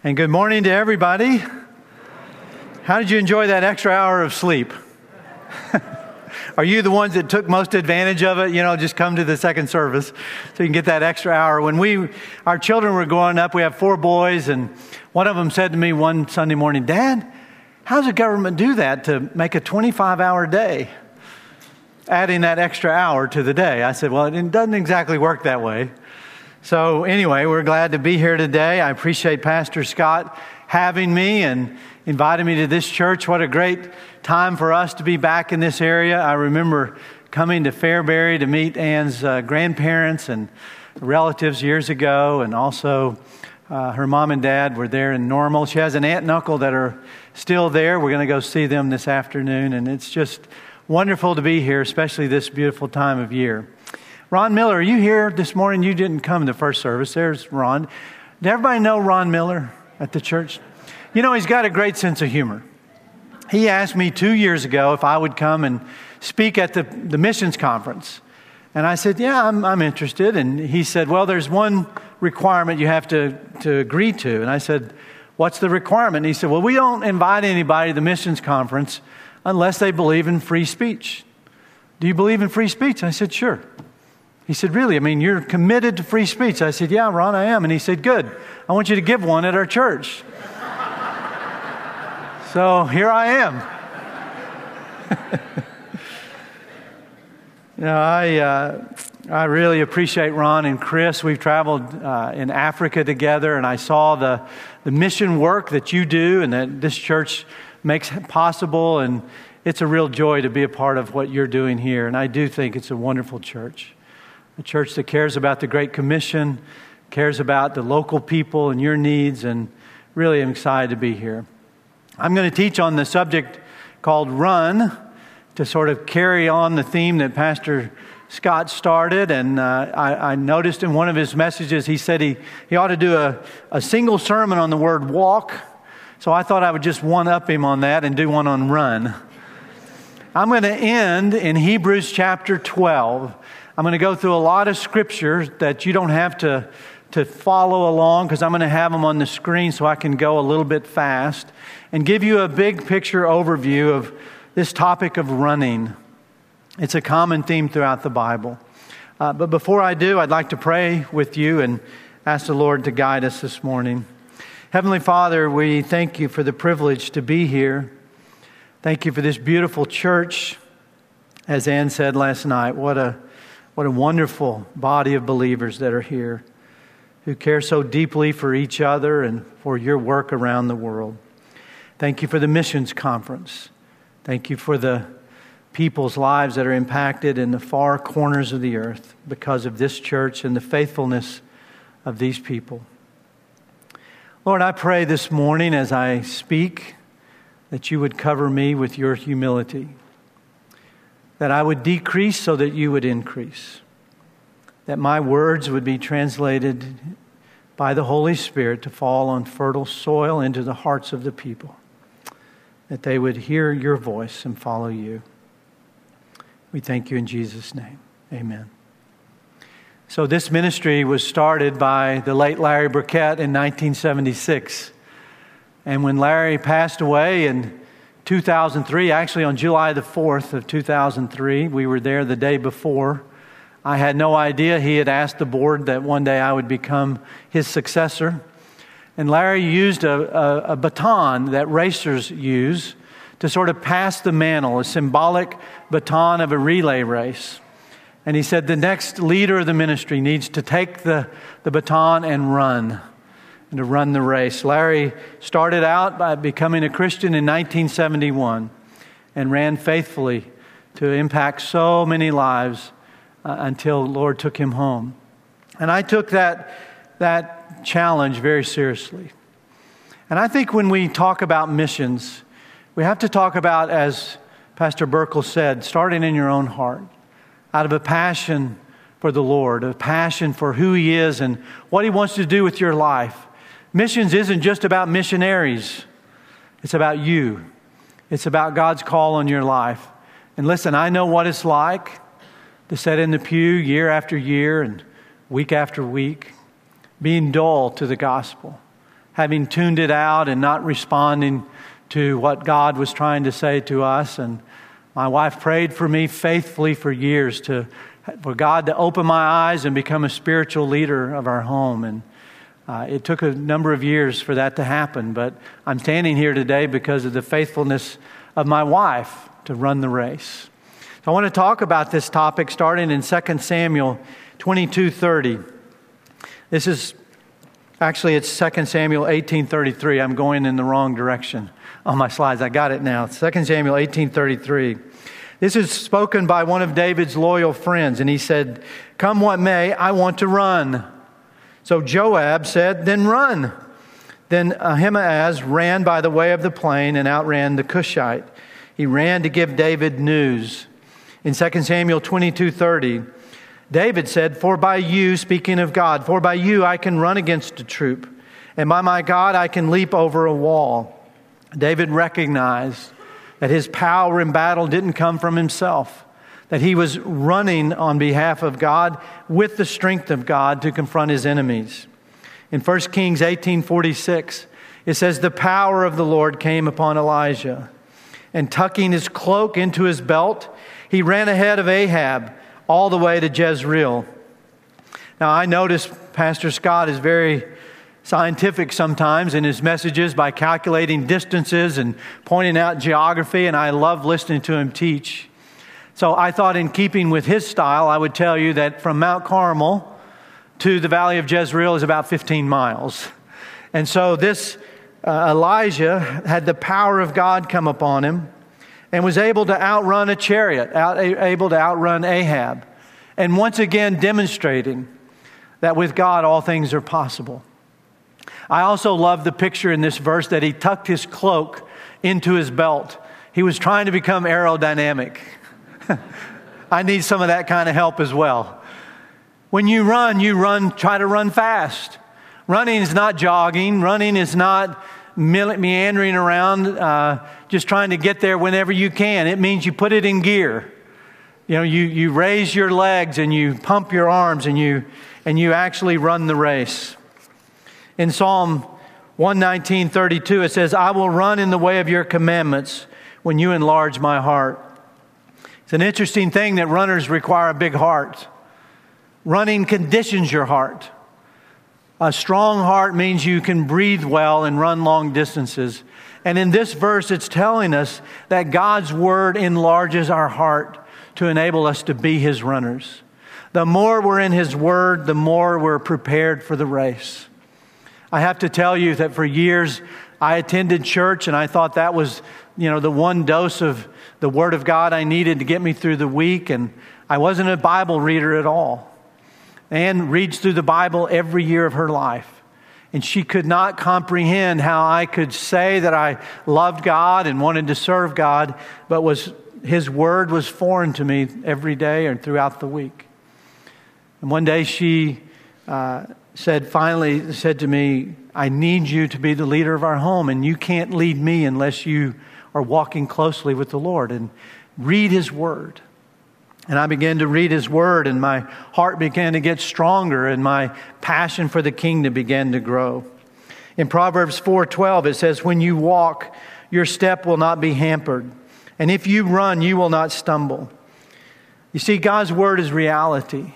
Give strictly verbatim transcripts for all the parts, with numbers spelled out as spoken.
And good morning to everybody. How did you enjoy that extra hour of sleep? Are you the ones that took most advantage of it? You know, just come to the second service so you can get that extra hour. When we, our children were growing up, we have four boys, and one of them said to me one Sunday morning, "Dad, how does the government do that to make a twenty-five hour day? Adding that extra hour to the day." I said, "Well, it doesn't exactly work that way." So anyway, we're glad to be here today. I appreciate Pastor Scott having me and inviting me to this church. What a great time for us to be back in this area. I remember coming to Fairbury to meet Ann's uh, grandparents and relatives years ago, and also uh, her mom and dad were there in Normal. She has an aunt and uncle that are still there. We're going to go see them this afternoon, and it's just wonderful to be here, especially this beautiful time of year. Ron Miller, are you here this morning? You didn't come to first service. There's Ron. Did everybody know Ron Miller at the church? You know, he's got a great sense of humor. He asked me two years ago if I would come and speak at the, the missions conference. And I said, yeah, I'm, I'm interested. And he said, well, there's one requirement you have to, to agree to. And I said, what's the requirement? And he said, well, we don't invite anybody to the missions conference unless they believe in free speech. Do you believe in free speech? I said, sure. He said, really? I mean, you're committed to free speech. I said, yeah, Ron, I am. And he said, good. I want you to give one at our church. So here I am. you know, I uh, I really appreciate Ron and Chris. We've traveled uh, in Africa together, and I saw the, the mission work that you do and that this church makes possible. And it's a real joy to be a part of what you're doing here. And I do think it's a wonderful church. A church that cares about the Great Commission, cares about the local people and your needs, and really am excited to be here. I'm going to teach on the subject called Run, to sort of carry on the theme that Pastor Scott started. And uh, I, I noticed in one of his messages, he said he, he ought to do a, a single sermon on the word walk. So I thought I would just one-up him on that and do one on run. I'm going to end in Hebrews chapter twelve. I'm going to go through a lot of scriptures that you don't have to, to follow along, because I'm going to have them on the screen so I can go a little bit fast and give you a big picture overview of this topic of running. It's a common theme throughout the Bible. Uh, but before I do, I'd like to pray with you and ask the Lord to guide us this morning. Heavenly Father, we thank you for the privilege to be here. Thank you for this beautiful church. As Ann said last night, what a What a wonderful body of believers that are here who care so deeply for each other and for your work around the world. Thank you for the missions conference. Thank you for the people's lives that are impacted in the far corners of the earth because of this church and the faithfulness of these people. Lord, I pray this morning as I speak that you would cover me with your humility, that I would decrease so that you would increase, that my words would be translated by the Holy Spirit to fall on fertile soil into the hearts of the people, that they would hear your voice and follow you. We thank you in Jesus' name. Amen. So this ministry was started by the late Larry Burkett in nineteen seventy-six. And when Larry passed away in two thousand three, actually on July the fourth of two thousand three, we were there the day before. I had no idea he had asked the board that one day I would become his successor. And Larry used a, a, a baton that racers use to sort of pass the mantle, a symbolic baton of a relay race. And he said the next leader of the ministry needs to take the, the baton and run. And to run the race. Larry started out by becoming a Christian in nineteen seventy-one and ran faithfully to impact so many lives uh, until the Lord took him home. And I took that, that challenge very seriously. And I think when we talk about missions, we have to talk about, as Pastor Burkle said, starting in your own heart, out of a passion for the Lord, a passion for who He is and what He wants to do with your life. Missions isn't just about missionaries. It's about you. It's about God's call on your life. And listen, I know what it's like to sit in the pew year after year and week after week, being dull to the gospel, having tuned it out and not responding to what God was trying to say to us. And my wife prayed for me faithfully for years to for God to open my eyes and become a spiritual leader of our home. And uh, it took a number of years for that to happen. But I'm standing here today because of the faithfulness of my wife to run the race. So I want to talk about this topic starting in Second Samuel twenty-two thirty. This is, actually it's Second Samuel eighteen thirty-three. I'm going in the wrong direction on my slides. I got it now. Second Samuel eighteen thirty-three. This is spoken by one of David's loyal friends, and he said, "Come what may, I want to run." So Joab said, "Then run." Then Ahimaaz ran by the way of the plain and outran the Cushite. He ran to give David news. In Second Samuel twenty-two thirty, David said, "For by you," speaking of God, "for by you I can run against a troop, and by my God I can leap over a wall." David recognized that his power in battle didn't come from himself, that he was running on behalf of God with the strength of God to confront his enemies. In First Kings eighteen forty-six, it says, "The power of the Lord came upon Elijah, and tucking his cloak into his belt, he ran ahead of Ahab all the way to Jezreel." Now, I notice Pastor Scott is very scientific sometimes in his messages by calculating distances and pointing out geography, and I love listening to him teach. So I thought, in keeping with his style, I would tell you that from Mount Carmel to the Valley of Jezreel is about fifteen miles. And so this uh, Elijah had the power of God come upon him and was able to outrun a chariot, out, able to outrun Ahab, and once again demonstrating that with God all things are possible. I also love the picture in this verse that he tucked his cloak into his belt. He was trying to become aerodynamic. I need some of that kind of help as well. When you run, you run, try to run fast. Running is not jogging. Running is not meandering around, uh, just trying to get there whenever you can. It means you put it in gear. You know, you, you raise your legs and you pump your arms and you and you actually run the race. In Psalm one nineteen thirty-two, it says, "I will run in the way of your commandments when you enlarge my heart." It's an interesting thing that runners require a big heart. Running conditions your heart. A strong heart means you can breathe well and run long distances. And in this verse, it's telling us that God's word enlarges our heart to enable us to be his runners. The more we're in his word, the more we're prepared for the race. I have to tell you that for years I attended church and I thought that was, you know, the one dose of the Word of God I needed to get me through the week. And I wasn't a Bible reader at all. Ann reads through the Bible every year of her life. And she could not comprehend how I could say that I loved God and wanted to serve God, but was His Word was foreign to me every day and throughout the week. And one day she uh, said, finally said to me, "I need you to be the leader of our home, and you can't lead me unless you are walking closely with the Lord and read His Word." And I began to read His Word, and my heart began to get stronger, and my passion for the kingdom began to grow. In Proverbs four twelve, it says, "When you walk, your step will not be hampered, and if you run, you will not stumble." You see, God's Word is reality.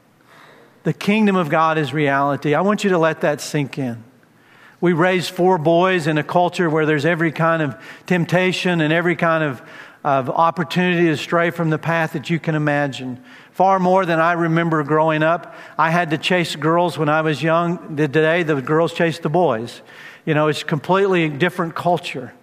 The kingdom of God is reality. I want you to let that sink in. We raised four boys in a culture where there's every kind of temptation and every kind of, of opportunity to stray from the path that you can imagine. Far more than I remember growing up. I had to chase girls when I was young. Today, the girls chase the boys. You know, it's a completely different culture.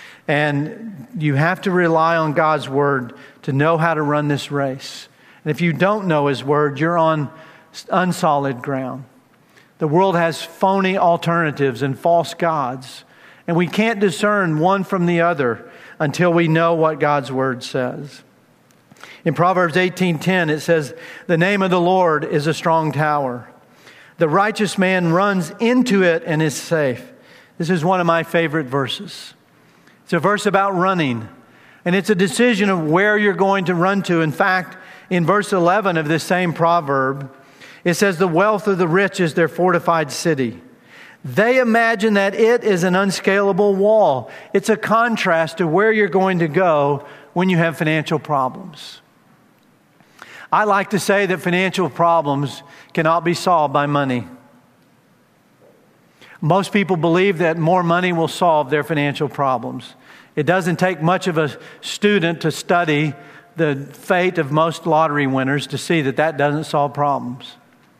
And you have to rely on God's Word to know how to run this race. And if you don't know His Word, you're on unsolid ground. The world has phony alternatives and false gods, and we can't discern one from the other until we know what God's Word says. In Proverbs eighteen ten, it says, "The name of the Lord is a strong tower. The righteous man runs into it and is safe." This is one of my favorite verses. It's a verse about running, and it's a decision of where you're going to run to. In fact, in verse eleven of this same proverb, it says, "The wealth of the rich is their fortified city. They imagine that it is an unscalable wall. It's a contrast to where you're going to go when you have financial problems. I like to say that financial problems cannot be solved by money. Most people believe that more money will solve their financial problems. It doesn't take much of a student to study the fate of most lottery winners to see that that doesn't solve problems.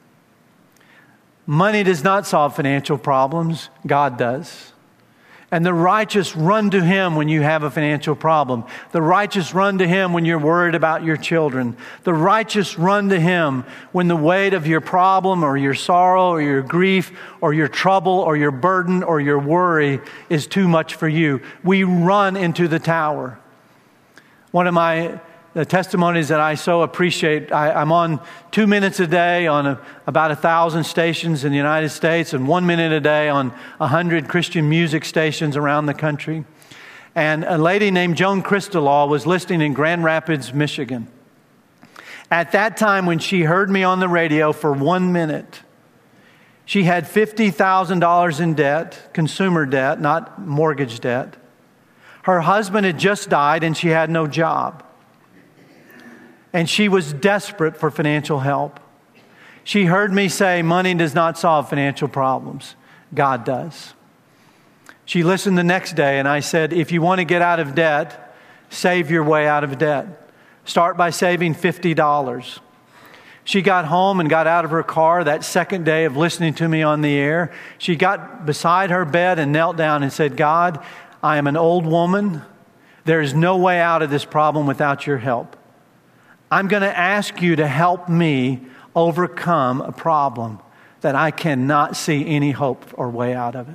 Money does not solve financial problems. God does. And the righteous run to Him when you have a financial problem. The righteous run to Him when you're worried about your children. The righteous run to Him when the weight of your problem or your sorrow or your grief or your trouble or your burden or your worry is too much for you. We run into the tower. One of my the testimonies that I so appreciate, I, I'm on two minutes a day on a, about a thousand stations in the United States and one minute a day on a hundred Christian music stations around the country. And a lady named Joan Cristalaw was listening in Grand Rapids, Michigan. At that time, when she heard me on the radio for one minute, she had fifty thousand dollars in debt, consumer debt, not mortgage debt. Her husband had just died and she had no job. And she was desperate for financial help. She heard me say, money does not solve financial problems. God does. She listened the next day and I said, if you want to get out of debt, save your way out of debt. Start by saving fifty dollars. She got home and got out of her car that second day of listening to me on the air. She got beside her bed and knelt down and said, God, I am an old woman. There is no way out of this problem without your help. I'm going to ask you to help me overcome a problem that I cannot see any hope or way out of it.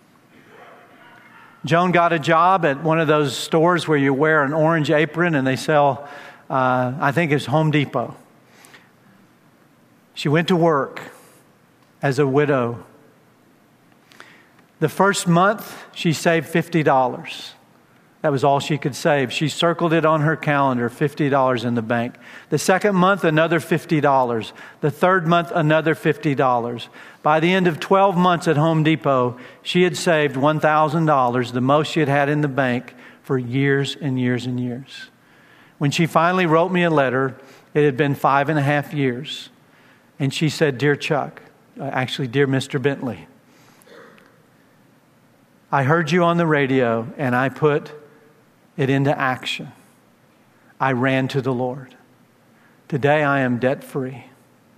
Joan got a job at one of those stores where you wear an orange apron and they sell, uh, I think it's Home Depot. She went to work as a widow. The first month, she saved fifty dollars. That was all she could save. She circled it on her calendar, fifty dollars in the bank. The second month, another fifty dollars. The third month, another fifty dollars. By the end of twelve months at Home Depot, she had saved one thousand dollars, the most she had had in the bank for years and years and years. When she finally wrote me a letter, it had been five and a half years. And she said, Dear Chuck, actually, Dear Mister Bentley, I heard you on the radio and I put it into action. I ran to the Lord. Today I am debt-free.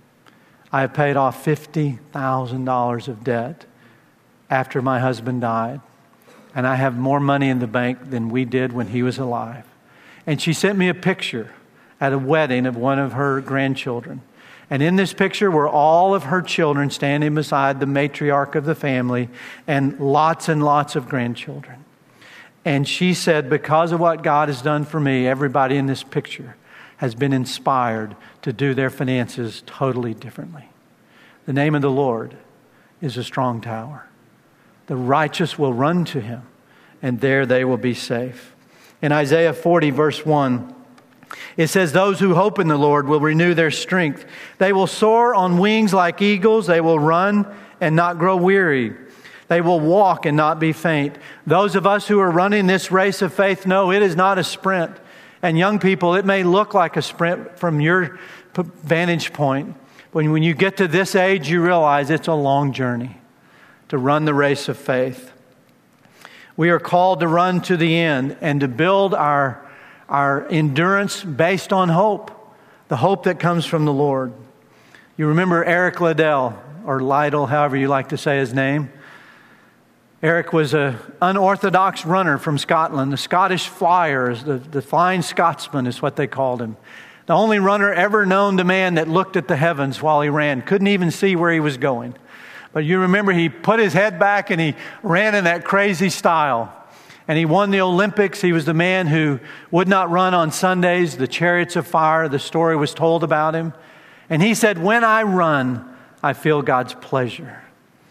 I have paid off fifty thousand dollars of debt after my husband died. And I have more money in the bank than we did when he was alive. And she sent me a picture at a wedding of one of her grandchildren. And in this picture were all of her children standing beside the matriarch of the family and lots and lots of grandchildren. And she said, because of what God has done for me, everybody in this picture has been inspired to do their finances totally differently. The name of the Lord is a strong tower. The righteous will run to Him, and there they will be safe. In Isaiah forty, verse one, it says, those who hope in the Lord will renew their strength. They will soar on wings like eagles. They will run and not grow weary. They will walk and not be faint. Those of us who are running this race of faith know it is not a sprint. And young people, it may look like a sprint from your vantage point. But when you get to this age, you realize it's a long journey to run the race of faith. We are called to run to the end and to build our, our endurance based on hope, the hope that comes from the Lord. You remember Eric Liddell, or Lytle, however you like to say his name. Eric was an unorthodox runner from Scotland. The Scottish Flyer, the, the Flying Scotsman is what they called him. The only runner ever known to man that looked at the heavens while he ran. Couldn't even see where he was going. But you remember he put his head back and he ran in that crazy style. And he won the Olympics. He was the man who would not run on Sundays. The Chariots of Fire, the story was told about him. And he said, when I run, I feel God's pleasure.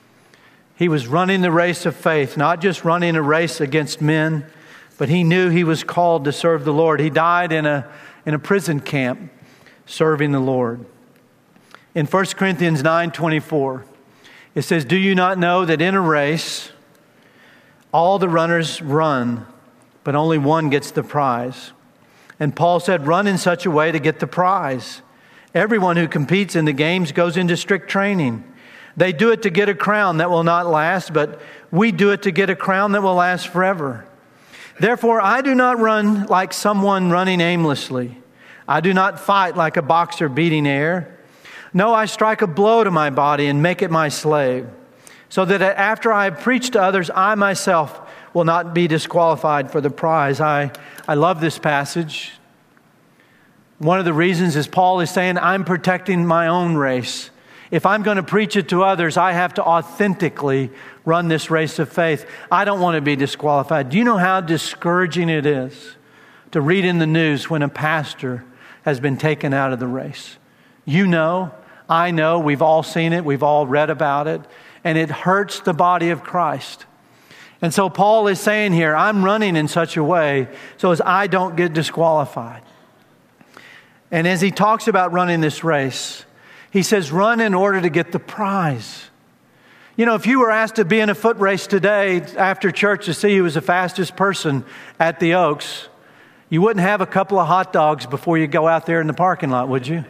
He was running the race of faith, not just running a race against men, but he knew he was called to serve the Lord. He died in a, in a prison camp serving the Lord. In First Corinthians nine twenty-four, It says, "Do you not know that in a race, all the runners run, but only one gets the prize?" And Paul said, "Run in such a way to get the prize. Everyone who competes in the games goes into strict training. They do it to get a crown that will not last, but we do it to get a crown that will last forever. Therefore, I do not run like someone running aimlessly. I do not fight like a boxer beating air. No, I strike a blow to my body and make it my slave, so that after I have preached to others, I myself will not be disqualified for the prize." I, I love this passage. One of the reasons is Paul is saying, I'm protecting my own race. If I'm going to preach it to others, I have to authentically run this race of faith. I don't want to be disqualified. Do you know how discouraging it is to read in the news when a pastor has been taken out of the race? You know, I know, we've all seen it, we've all read about it, and it hurts the body of Christ. And so Paul is saying here, I'm running in such a way so as I don't get disqualified. And as he talks about running this race, he says, run in order to get the prize. You know, if you were asked to be in a foot race today after church to see who was the fastest person at the Oaks, you wouldn't have a couple of hot dogs before you go out there in the parking lot, would you?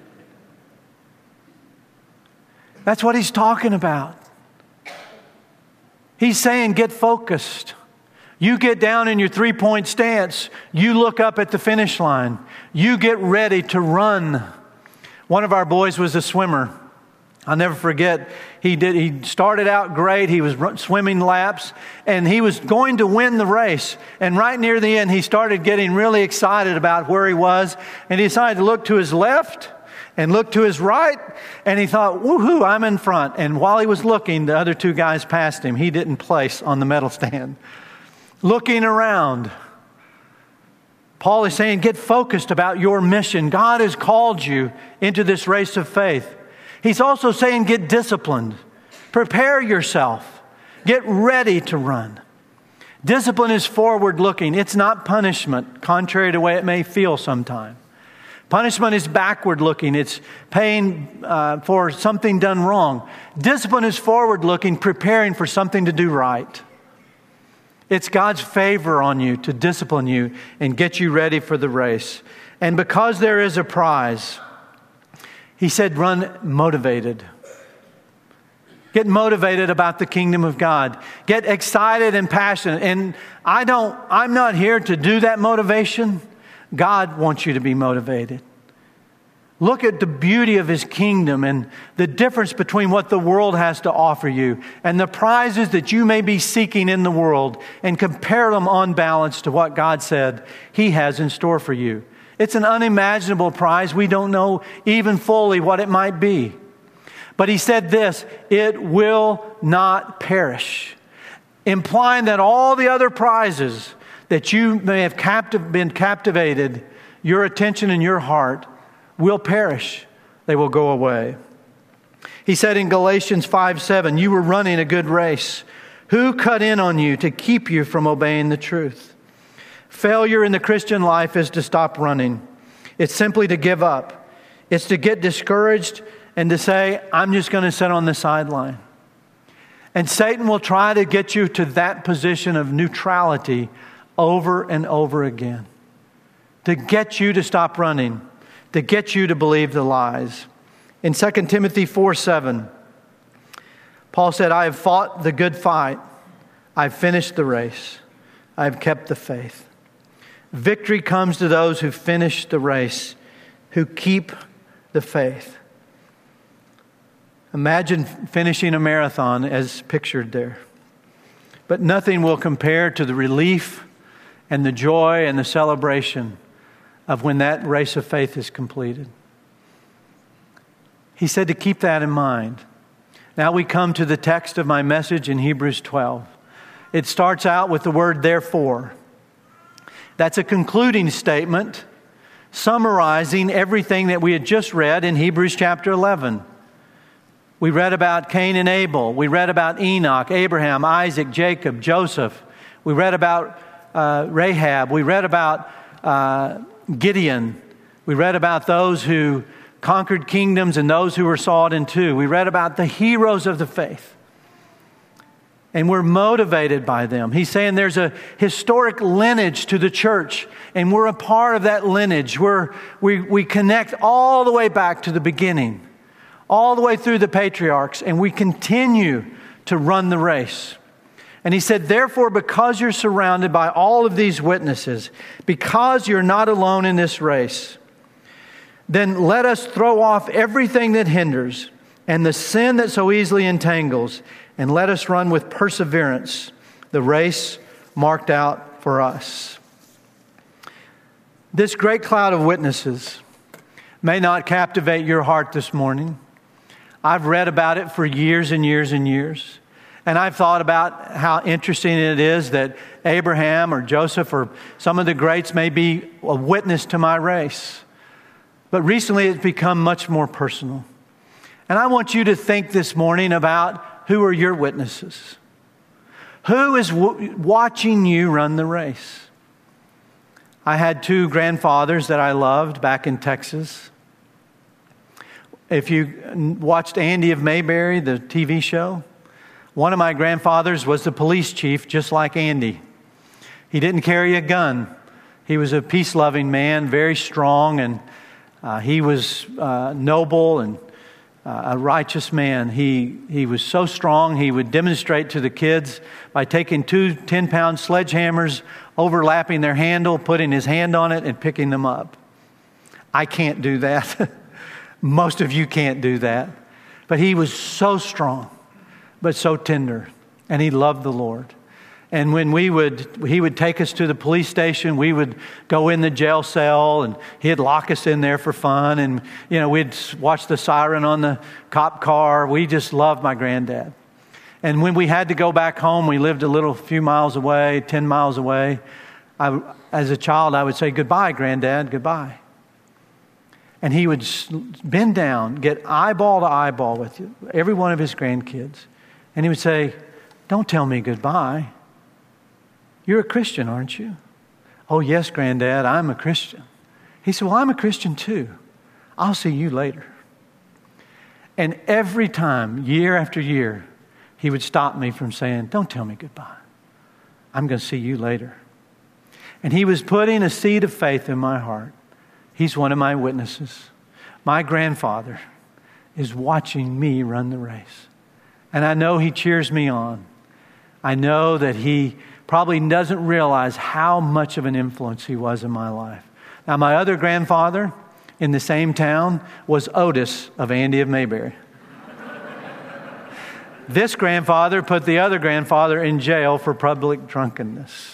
That's what he's talking about. He's saying, get focused. You get down in your three-point stance. You look up at the finish line. You get ready to run. One of our boys was a swimmer. I'll never forget. He did. He started out great. He was run, swimming laps, and he was going to win the race. And right near the end, he started getting really excited about where he was, and he decided to look to his left and look to his right, and he thought, woohoo, I'm in front. And while he was looking, the other two guys passed him. He didn't place on the medal stand. Looking around, Paul is saying, get focused about your mission. God has called you into this race of faith. He's also saying, get disciplined. Prepare yourself. Get ready to run. Discipline is forward-looking. It's not punishment, contrary to the way it may feel sometimes. Punishment is backward-looking. It's paying uh, for something done wrong. Discipline is forward-looking, preparing for something to do right. It's God's favor on you to discipline you and get you ready for the race. And because there is a prize, he said, run motivated. Get motivated about the kingdom of God. Get excited and passionate. And I don't, I'm not here to do that motivation. God wants you to be motivated. Look at the beauty of His kingdom and the difference between what the world has to offer you and the prizes that you may be seeking in the world, and compare them on balance to what God said He has in store for you. It's an unimaginable prize. We don't know even fully what it might be. But He said this, it will not perish, implying that all the other prizes that you may have captive, been captivated, your attention and your heart, will perish. They will go away. He said in Galatians five seven, you were running a good race. Who cut in on you to keep you from obeying the truth? Failure in the Christian life is to stop running. It's simply to give up. It's to get discouraged and to say, I'm just going to sit on the sideline. And Satan will try to get you to that position of neutrality over and over again, to get you to stop running, to get you to believe the lies. In Second Timothy four seven, Paul said, I have fought the good fight. I've finished the race. I've kept the faith. Victory comes to those who finish the race, who keep the faith. Imagine finishing a marathon as pictured there. But nothing will compare to the relief and the joy and the celebration of when that race of faith is completed. He said to keep that in mind. Now we come to the text of my message in Hebrews twelve. It starts out with the word therefore. That's a concluding statement summarizing everything that we had just read in Hebrews chapter eleven. We read about Cain and Abel. We read about Enoch, Abraham, Isaac, Jacob, Joseph. We read about uh, Rahab. We read about uh, Gideon. We read about those who conquered kingdoms and those who were sawed in two. We read about the heroes of the faith. And we're motivated by them. He's saying there's a historic lineage to the church, and we're a part of that lineage. We're, we, we connect all the way back to the beginning, all the way through the patriarchs, and we continue to run the race. And he said, therefore, because you're surrounded by all of these witnesses, because you're not alone in this race, then let us throw off everything that hinders and the sin that so easily entangles, and let us run with perseverance the race marked out for us. This great cloud of witnesses may not captivate your heart this morning. I've read about it for years and years and years. And I've thought about how interesting it is that Abraham or Joseph or some of the greats may be a witness to my race. But recently it's become much more personal. And I want you to think this morning about who are your witnesses? Who is w- watching you run the race? I had two grandfathers that I loved back in Texas. If you watched Andy of Mayberry, the T V show, one of my grandfathers was the police chief, just like Andy. He didn't carry a gun. He was a peace-loving man, very strong, and uh, he was uh, noble and Uh, a righteous man. He he was so strong, he would demonstrate to the kids by taking two ten-pound sledgehammers, overlapping their handle, putting his hand on it, and picking them up. I can't do that. Most of you can't do that. But he was so strong, but so tender, and he loved the Lord. And when we would, he would take us to the police station, we would go in the jail cell and he'd lock us in there for fun. And, you know, we'd watch the siren on the cop car. We just loved my granddad. And when we had to go back home, we lived a little few miles away, ten miles away. I, as a child, I would say, goodbye, Granddad, goodbye. And he would bend down, get eyeball to eyeball with you, every one of his grandkids. And he would say, don't tell me goodbye. You're a Christian, aren't you? Oh, yes, Granddad, I'm a Christian. He said, well, I'm a Christian too. I'll see you later. And every time, year after year, he would stop me from saying, don't tell me goodbye. I'm going to see you later. And he was putting a seed of faith in my heart. He's one of my witnesses. My grandfather is watching me run the race. And I know he cheers me on. I know that he probably doesn't realize how much of an influence he was in my life. Now, my other grandfather in the same town was Otis of Andy of Mayberry. This grandfather put the other grandfather in jail for public drunkenness.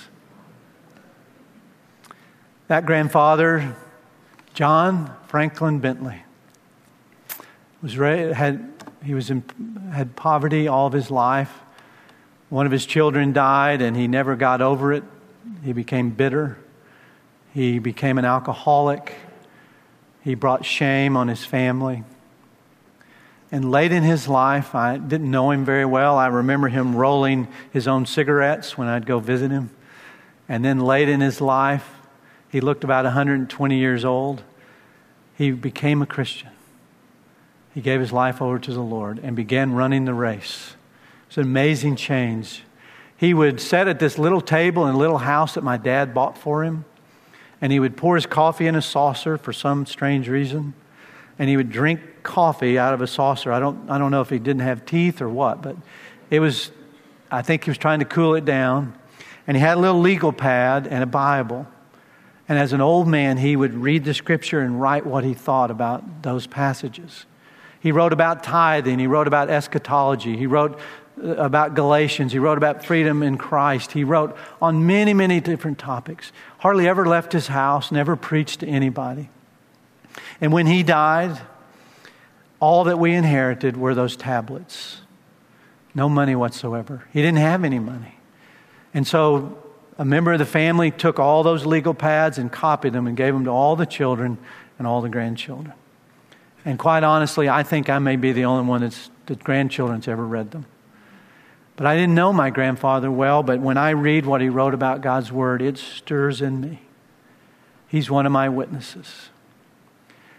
That grandfather, John Franklin Bentley, was ra- had he was in, had poverty all of his life. One of his children died, and he never got over it. He became bitter. He became an alcoholic. He brought shame on his family. And late in his life, I didn't know him very well. I remember him rolling his own cigarettes when I'd go visit him. And then late in his life, he looked about one hundred twenty years old. He became a Christian. He gave his life over to the Lord and began running the race. It's an amazing change. He would sit at this little table in a little house that my dad bought for him. And he would pour his coffee in a saucer for some strange reason. And he would drink coffee out of a saucer. I don't, I don't know if he didn't have teeth or what, but it was, I think he was trying to cool it down. And he had a little legal pad and a Bible. And as an old man, he would read the scripture and write what he thought about those passages. He wrote about tithing. He wrote about eschatology. He wrote about Galatians. He wrote about freedom in Christ. He wrote on many, many different topics. Hardly ever left his house, never preached to anybody. And when he died, all that we inherited were those tablets. No money whatsoever. He didn't have any money. And so a member of the family took all those legal pads and copied them and gave them to all the children and all the grandchildren. And quite honestly, I think I may be the only one that's, that grandchildren's ever read them. But I didn't know my grandfather well, but when I read what he wrote about God's Word, it stirs in me. He's one of my witnesses.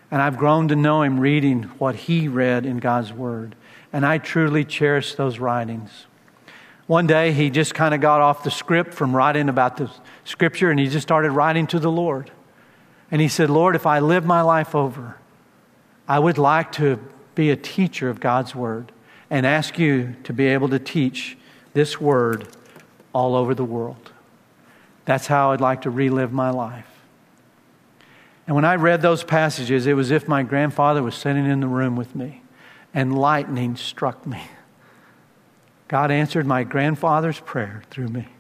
And I've grown to know him reading what he read in God's Word. And I truly cherish those writings. One day he just kind of got off the script from writing about the Scripture, and he just started writing to the Lord. And he said, Lord, if I live my life over, I would like to be a teacher of God's Word and ask you to be able to teach this Word all over the world. That's how I'd like to relive my life. And when I read those passages, it was as if my grandfather was sitting in the room with me and lightning struck me. God answered my grandfather's prayer through me.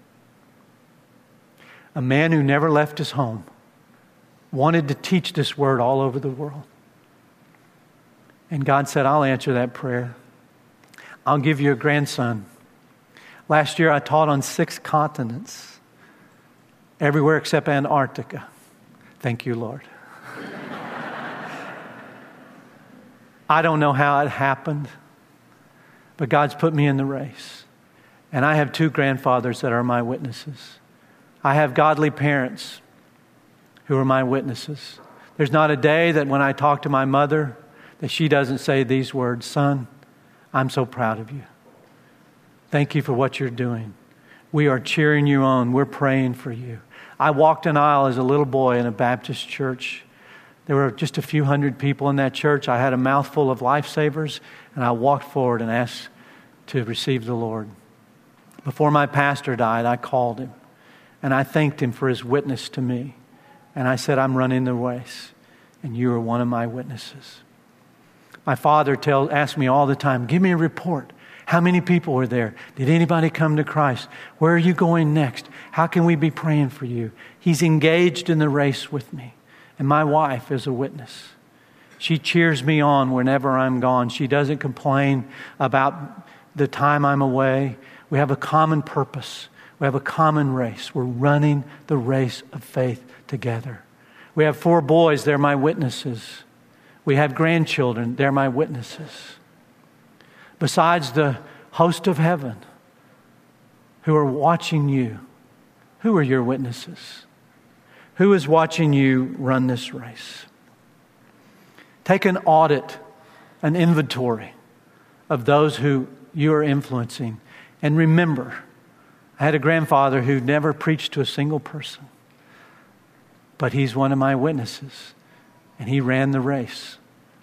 A man who never left his home wanted to teach this Word all over the world. And God said, I'll answer that prayer. I'll give you a grandson. Last year I taught on six continents, everywhere except Antarctica. Thank you, Lord. I don't know how it happened, but God's put me in the race. And I have two grandfathers that are my witnesses. I have godly parents who are my witnesses. There's not a day that when I talk to my mother that she doesn't say these words, son, I'm so proud of you. Thank you for what you're doing. We are cheering you on. We're praying for you. I walked an aisle as a little boy in a Baptist church. There were just a few hundred people in that church. I had a mouthful of lifesavers, and I walked forward and asked to receive the Lord. Before my pastor died, I called him, and I thanked him for his witness to me. And I said, I'm running the race, and you are one of my witnesses. My father tell, asked me all the time, give me a report. How many people were there? Did anybody come to Christ? Where are you going next? How can we be praying for you? He's engaged in the race with me. And my wife is a witness. She cheers me on whenever I'm gone. She doesn't complain about the time I'm away. We have a common purpose. We have a common race. We're running the race of faith together. We have four boys. They're my witnesses. We have grandchildren. They're my witnesses. Besides the host of heaven who are watching you, who are your witnesses? Who is watching you run this race? Take an audit, an inventory of those who you are influencing. And remember, I had a grandfather who never preached to a single person. But he's one of my witnesses. And he ran the race.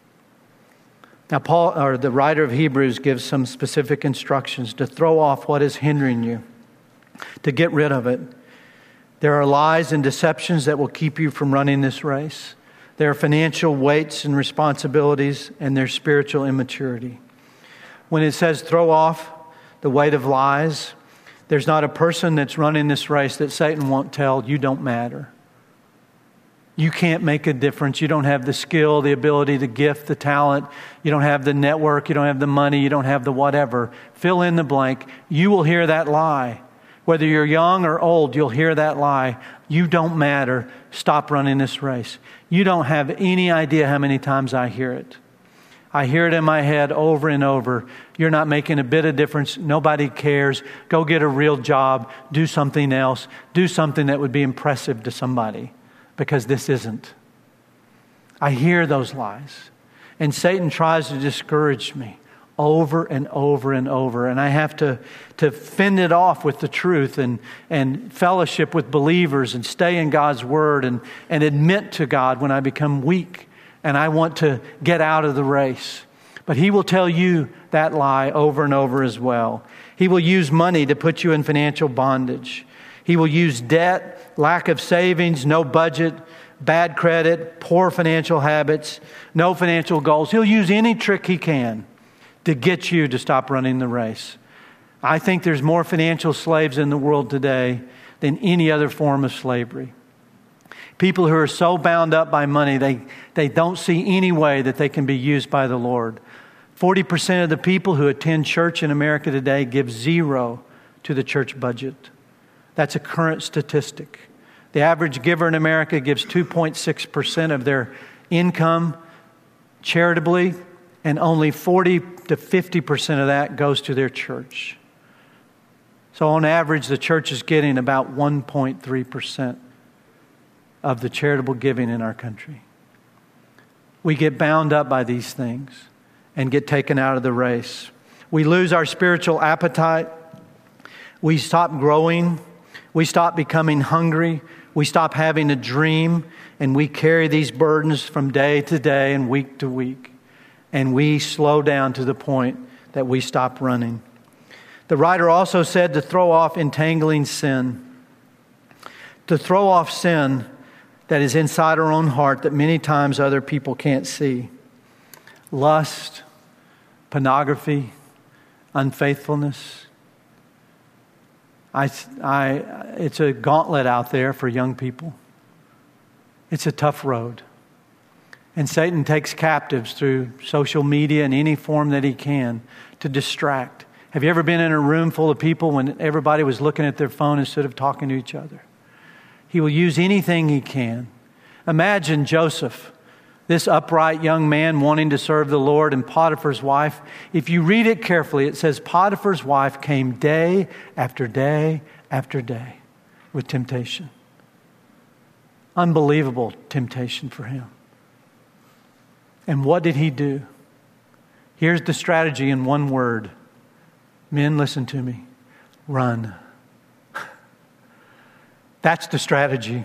Now, Paul, or the writer of Hebrews, gives some specific instructions to throw off what is hindering you, to get rid of it. There are lies and deceptions that will keep you from running this race. There are financial weights and responsibilities, and there's spiritual immaturity. When it says throw off the weight of lies, there's not a person that's running this race that Satan won't tell, you don't matter. You can't make a difference. You don't have the skill, the ability, the gift, the talent. You don't have the network. You don't have the money. You don't have the whatever. Fill in the blank. You will hear that lie. Whether you're young or old, you'll hear that lie. You don't matter. Stop running this race. You don't have any idea how many times I hear it. I hear it in my head over and over. You're not making a bit of difference. Nobody cares. Go get a real job. Do something else. Do something that would be impressive to somebody. Because this isn't. I hear those lies. And Satan tries to discourage me over and over and over. And I have to, to fend it off with the truth and, and fellowship with believers and stay in God's Word and, and admit to God when I become weak and I want to get out of the race. But he will tell you that lie over and over as well. He will use money to put you in financial bondage. He will use debt, lack of savings, no budget, bad credit, poor financial habits, no financial goals. He'll use any trick he can to get you to stop running the race. I think there's more financial slaves in the world today than any other form of slavery. People who are so bound up by money, they, they don't see any way that they can be used by the Lord. forty percent of the people who attend church in America today give zero to the church budget. That's a current statistic. The average giver in America gives two point six percent of their income charitably, and only forty to fifty percent of that goes to their church. So on average, the church is getting about one point three percent of the charitable giving in our country. we get bound up by these things and get taken out of the race. We lose our spiritual appetite. We stop growing. We stop becoming hungry. We stop having a dream. And we carry these burdens from day to day and week to week. And we slow down to the point that we stop running. The writer also said to throw off entangling sin. To throw off sin that is inside our own heart that many times other people can't see. Lust, pornography, unfaithfulness. I, I, it's a gauntlet out there for young people. It's a tough road. And Satan takes captives through social media in any form that he can to distract. Have you ever been in a room full of people when everybody was looking at their phone instead of talking to each other? He will use anything he can. Imagine Joseph, this upright young man wanting to serve the Lord, and Potiphar's wife. If you read it carefully, it says Potiphar's wife came day after day after day with temptation. Unbelievable temptation for him. And what did he do? Here's the strategy in one word. Men, listen to me. Run. That's the strategy.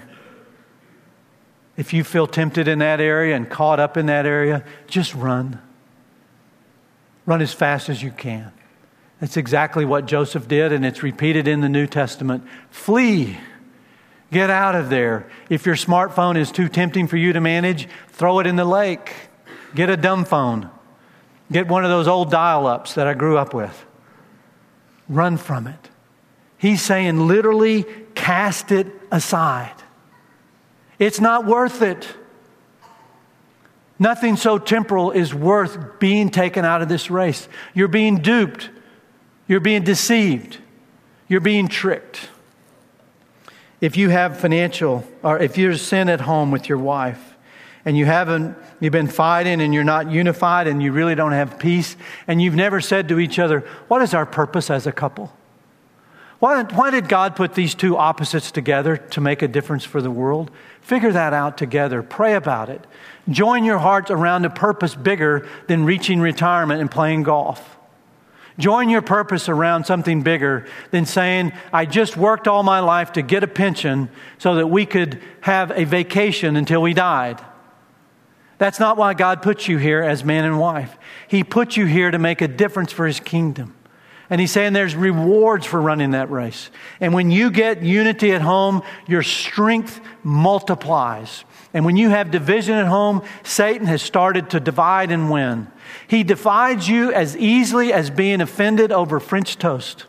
If you feel tempted in that area and caught up in that area, just run. Run as fast as you can. That's exactly what Joseph did, and it's repeated in the New Testament. Flee. Get out of there. If your smartphone is too tempting for you to manage, throw it in the lake. Get a dumb phone. Get one of those old dial-ups that I grew up with. Run from it. He's saying literally cast it aside. It's not worth it. Nothing so temporal is worth being taken out of this race. You're being duped. You're being deceived. You're being tricked. If you have financial, or if you're sin at home with your wife, and you haven't, you've been fighting and you're not unified and you really don't have peace, and you've never said to each other, what is our purpose as a couple? Why, why did God put these two opposites together to make a difference for the world? Figure that out together. Pray about it. Join your hearts around a purpose bigger than reaching retirement and playing golf. Join your purpose around something bigger than saying, I just worked all my life to get a pension so that we could have a vacation until we died. That's not why God put you here as man and wife. He put you here to make a difference for His kingdom. And He's saying there's rewards for running that race. And when you get unity at home, your strength multiplies. And when you have division at home, Satan has started to divide and win. He divides you as easily as being offended over French toast.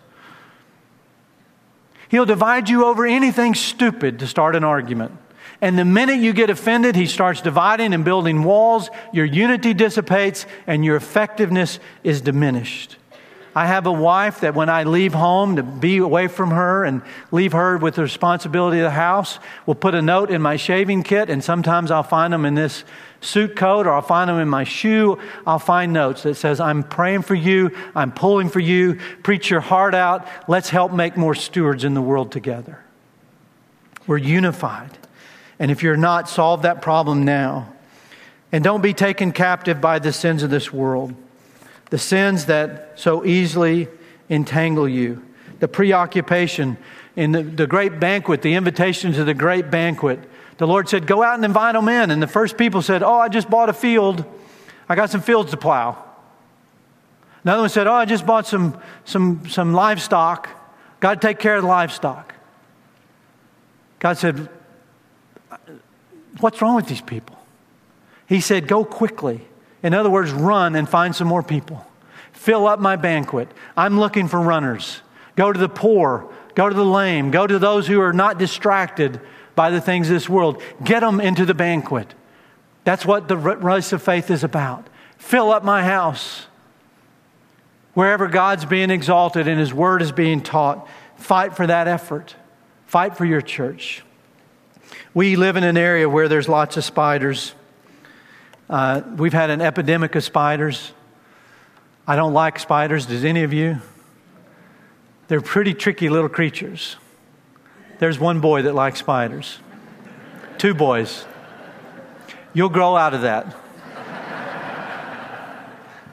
He'll divide you over anything stupid to start an argument. And the minute you get offended, he starts dividing and building walls. Your unity dissipates and your effectiveness is diminished. I have a wife that when I leave home to be away from her and leave her with the responsibility of the house, will put a note in my shaving kit, and sometimes I'll find them in this suit coat or I'll find them in my shoe. I'll find notes that says, I'm praying for you, I'm pulling for you, preach your heart out, let's help make more stewards in the world together. We're unified. And if you're not, solve that problem now. And don't be taken captive by the sins of this world. The sins that so easily entangle you. The preoccupation in the, the great banquet, the invitation to the great banquet. The Lord said, go out and invite them in. And the first people said, oh, I just bought a field. I got some fields to plow. Another one said, oh, I just bought some, some, some livestock. Got to take care of the livestock. God said, what's wrong with these people? He said, go quickly. In other words, run and find some more people. Fill up my banquet. I'm looking for runners. Go to the poor. Go to the lame. Go to those who are not distracted by the things of this world. Get them into the banquet. That's what the race of faith is about. Fill up my house. Wherever God's being exalted and His Word is being taught, fight for that effort. Fight for your church. We live in an area where there's lots of spiders. Uh, we've had an epidemic of spiders. I don't like spiders. Does any of you? They're pretty tricky little creatures. There's one boy that likes spiders. Two boys. You'll grow out of that.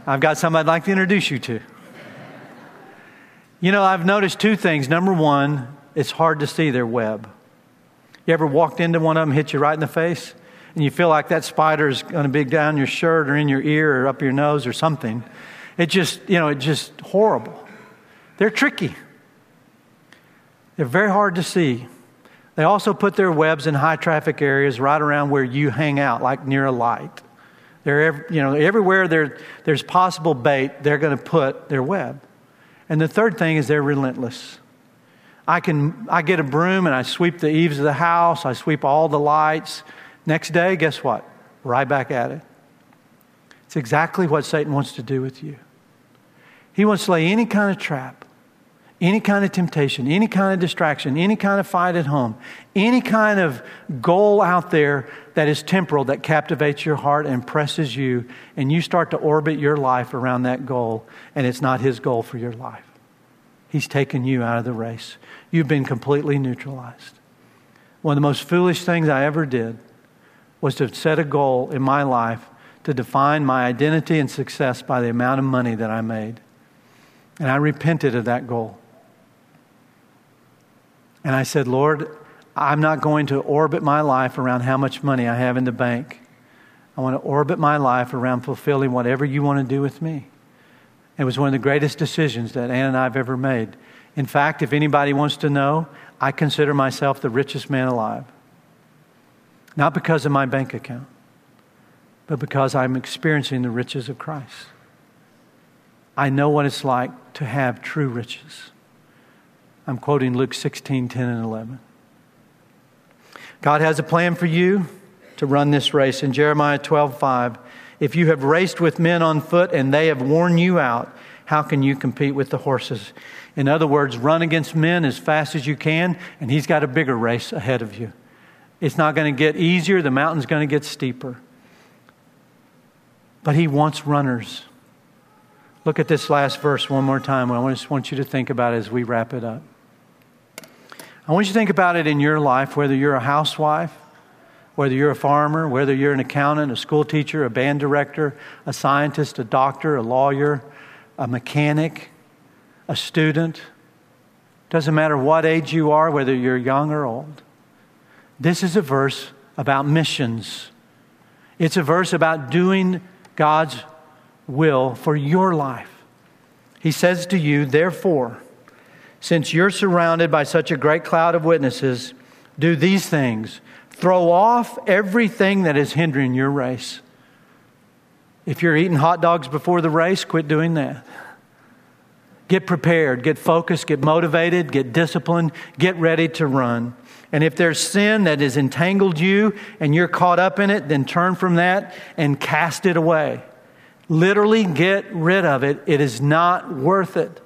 I've got somebody I'd like to introduce you to. You know, I've noticed two things. Number one, it's hard to see their web. You ever walked into one of them, hit you right in the face, and you feel like that spider is going to be down your shirt or in your ear or up your nose or something? It just, you know, it's just horrible. They're tricky. They're very hard to see. They also put their webs in high traffic areas right around where you hang out, like near a light. They're, every, you know, everywhere there, there's possible bait, they're going to put their web. And the third thing is they're relentless. I can, I get a broom and I sweep the eaves of the house. I sweep all the lights. Next day, guess what? Right back at it. It's exactly what Satan wants to do with you. He wants to lay any kind of trap, any kind of temptation, any kind of distraction, any kind of fight at home, any kind of goal out there that is temporal, that captivates your heart and presses you, and you start to orbit your life around that goal, and it's not his goal for your life. He's taken you out of the race. You've been completely neutralized. One of the most foolish things I ever did was to set a goal in my life to define my identity and success by the amount of money that I made. And I repented of that goal. And I said, Lord, I'm not going to orbit my life around how much money I have in the bank. I want to orbit my life around fulfilling whatever you want to do with me. It was one of the greatest decisions that Ann and I have ever made. In fact, if anybody wants to know, I consider myself the richest man alive. Not because of my bank account, but because I'm experiencing the riches of Christ. I know what it's like to have true riches. I'm quoting Luke sixteen, ten and eleven. God has a plan for you to run this race. In Jeremiah twelve, five, if you have raced with men on foot and they have worn you out, how can you compete with the horses? In other words, run against men as fast as you can, and he's got a bigger race ahead of you. It's not going to get easier. The mountain's going to get steeper. But he wants runners. Look at this last verse one more time. I just want you to think about it as we wrap it up. I want you to think about it in your life, whether you're a housewife, whether you're a farmer, whether you're an accountant, a school teacher, a band director, a scientist, a doctor, a lawyer, a mechanic, a student. Doesn't matter what age you are, whether you're young or old. This is a verse about missions. It's a verse about doing God's will for your life. He says to you, therefore, since you're surrounded by such a great cloud of witnesses, do these things. Throw off everything that is hindering your race. If you're eating hot dogs before the race, quit doing that. Get prepared, get focused, get motivated, get disciplined, get ready to run. And if there's sin that has entangled you and you're caught up in it, then turn from that and cast it away. Literally get rid of it. It is not worth it.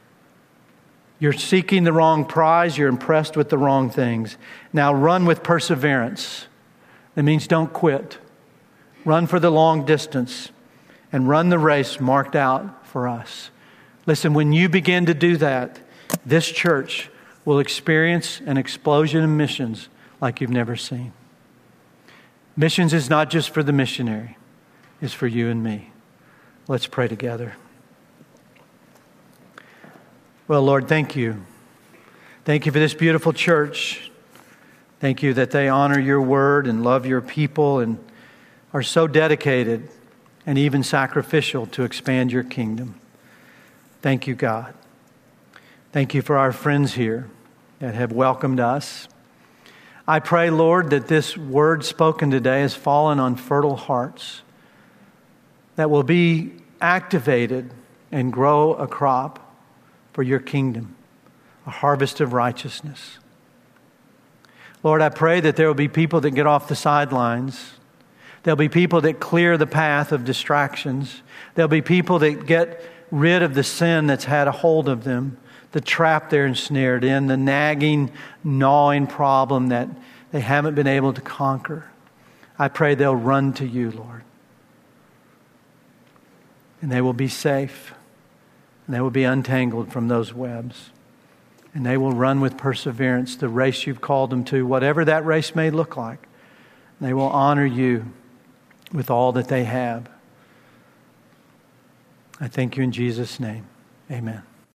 You're seeking the wrong prize. You're impressed with the wrong things. Now run with perseverance. That means don't quit. Run for the long distance and run the race marked out for us. Listen, when you begin to do that, this church will experience an explosion of missions like you've never seen. Missions is not just for the missionary. It's for you and me. Let's pray together. Well, Lord, thank you. Thank you for this beautiful church. Thank you that they honor your word and love your people and are so dedicated and even sacrificial to expand your kingdom. Thank you, God. Thank you for our friends here that have welcomed us. I pray, Lord, that this word spoken today has fallen on fertile hearts that will be activated and grow a crop for your kingdom, a harvest of righteousness. Lord, I pray that there will be people that get off the sidelines. There'll be people that clear the path of distractions. There'll be people that get rid of the sin that's had a hold of them, the trap they're ensnared in, the nagging, gnawing problem that they haven't been able to conquer. I pray they'll run to you, Lord. And they will be safe. And they will be untangled from those webs. And they will run with perseverance the race you've called them to, whatever that race may look like. And they will honor you with all that they have. I thank you in Jesus' name. Amen.